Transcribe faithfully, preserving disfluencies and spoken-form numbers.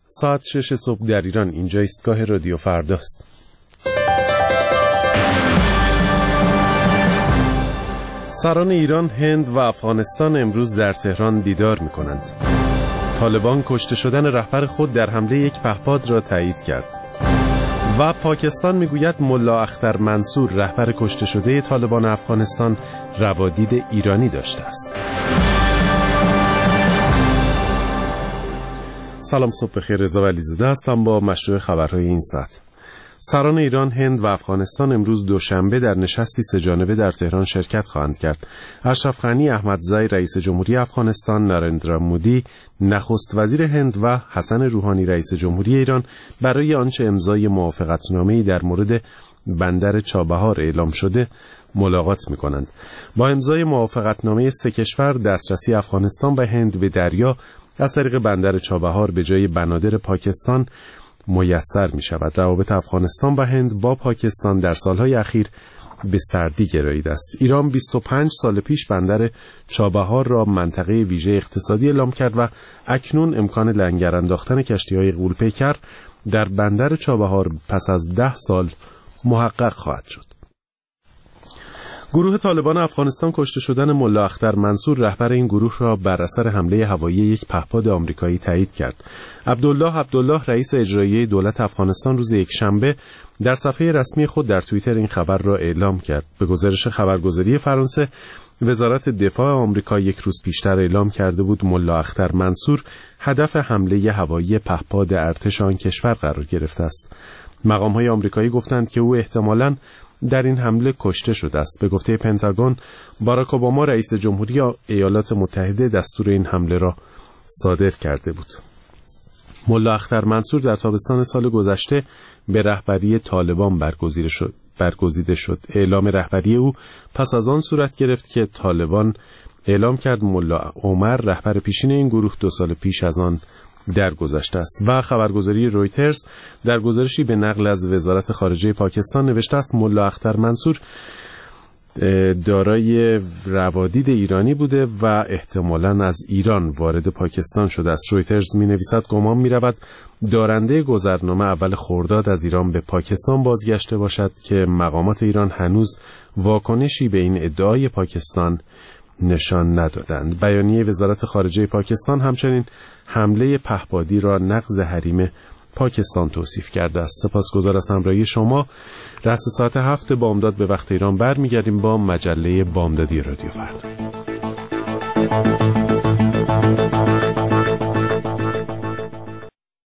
ساعت شش صبح در ایران. اینجا ایستگاه رادیو فرداست. سران ایران، هند و افغانستان امروز در تهران دیدار می‌کنند. طالبان کشته شدن رهبر خود در حمله یک پهپاد را تایید کرد. و پاکستان میگوید ملا اختر منصور رهبر کشته شده طالبان افغانستان روادید ایرانی داشته است. سلام، صبح بخیر. رضا ولیزاده هستم با مشروع خبرهای این ساعت. سران ایران، هند و افغانستان امروز دوشنبه در نشستی سه‌جانبه در تهران شرکت خواهند کرد. اشرف غنی احمدزی رئیس جمهوری افغانستان، نریندرا مودی نخست وزیر هند و حسن روحانی رئیس جمهوری ایران برای آنچه امضای موافقتنامه‌ای در مورد بندر چابهار اعلام شده ملاقات می‌کنند. با امضای موافقتنامه سه کشور دسترسی افغانستان و هند به دریا از طریق بندر چابهار به جای بنادر پاکستان میسر می شود. روابط افغانستان و هند با پاکستان در سالهای اخیر به سردی گراییده است. ایران بیست و پنج سال پیش بندر چابهار را منطقه ویژه اقتصادی اعلام کرد و اکنون امکان لنگر انداختن کشتی‌های غول‌پیکر در بندر چابهار پس از ده سال محقق خواهد شد. گروه طالبان افغانستان کشته شدن ملا اختر منصور رهبر این گروه را بر اثر حمله هوایی یک پهپاد آمریکایی تایید کرد. عبدالله عبدالله رئیس اجرایی دولت افغانستان روز یکشنبه در صفحه رسمی خود در توییتر این خبر را اعلام کرد. به گزارش خبرگزاری فرانسه، وزارت دفاع آمریکا یک روز پیشتر اعلام کرده بود ملا اختر منصور هدف حمله هوایی پهپاد ارتش آن کشور قرار گرفته است. مقام‌های آمریکایی گفتند که او احتمالاً در این حمله کشته شده است. به گفته پنتاگون، باراک اوباما رئیس جمهوری ایالات متحده دستور این حمله را صادر کرده بود. ملا اختر منصور در تابستان سال گذشته به رهبری طالبان برگزیده شد. برگزیده شد. اعلام رهبری او پس از آن صورت گرفت که طالبان اعلام کرد ملا عمر رهبر پیشین این گروه دو سال پیش از آن درگذشته است. و خبرگزاری رویترز در گزارشی به نقل از وزارت خارجه پاکستان نوشته است ملا اختر منصور دارای روادید ایرانی بوده و احتمالاً از ایران وارد پاکستان شده است. رویترز می نویسد گمان می رود دارنده گذرنامه اول خرداد از ایران به پاکستان بازگشته باشد که مقامات ایران هنوز واکنشی به این ادعای پاکستان نشان ندادند. بیانیه وزارت خارجه پاکستان همچنین حمله پهپادی را نقض حریم پاکستان توصیف کرده است. سپاسگزار از همراهی شما. رأس ساعت هفت بامداد به وقت ایران برمیگردیم با مجله بامدادی رادیو فردا.